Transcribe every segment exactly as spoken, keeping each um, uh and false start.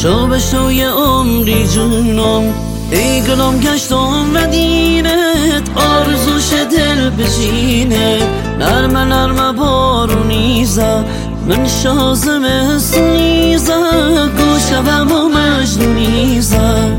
شو به شوی عمری جونم ای گلم گشتم مدینت آرزوش دل بشینت نرمه نرمه بارونیزه من شازم اسنیزه گوشم و مجنونیزه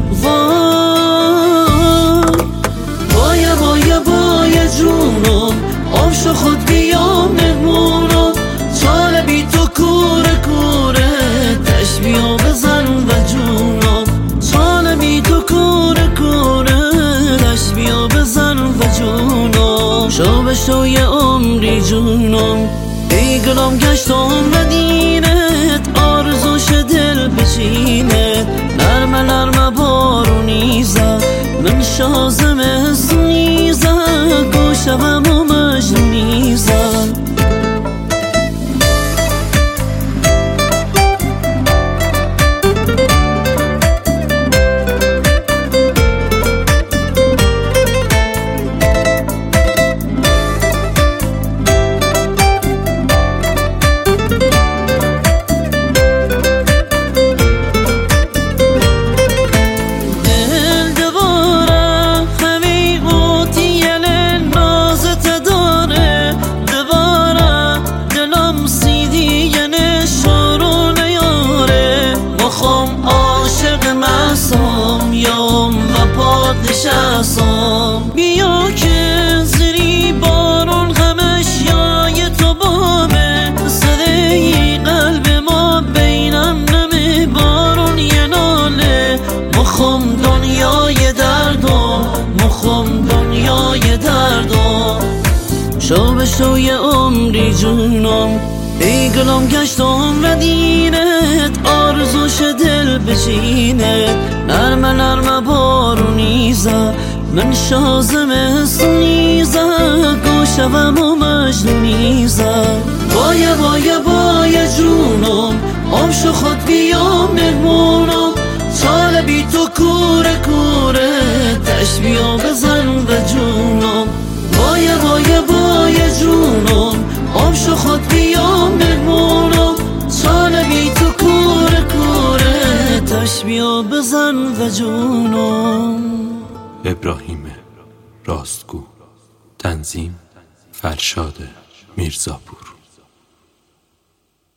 وای وای وای جونم آمشو خود بیام مهمونم چاله بی تو کوره کوره تشبیه بزن و جونم چاله بی تو کوره کوره تشبیه بزن و جونم شو به شوی عمری جونم ای گلم گشتم مدینت آرزوش دل بشینت نرمه نرمه بارونیزه من شازم اسنیزه گوشم و مجنونیزه نشستم بیا که زیری بارون همش یای تو بامه صدای قلب ما بینم نمی بارون یه ناله مخم دنیای دردم مخم دنیای دردم شو به شوی عمری جونم ای گلم گشتم مدینت آرزوش دل بشینت نرمه نرمه بارونیزه من شازم اسنیزه گوشم و مجنونیزه وای وای وای جونم آمشو خود بیام مهمونم چاله بی تو کوره کوره تشبیه بزن و جونم وای وای وای جونم آمشو خود بیام مهمونم چاله بی تو کوره کوره تشبیه بزن و جونم. ابراهیم راستگو، تنظیم فرشاد میرزاپور.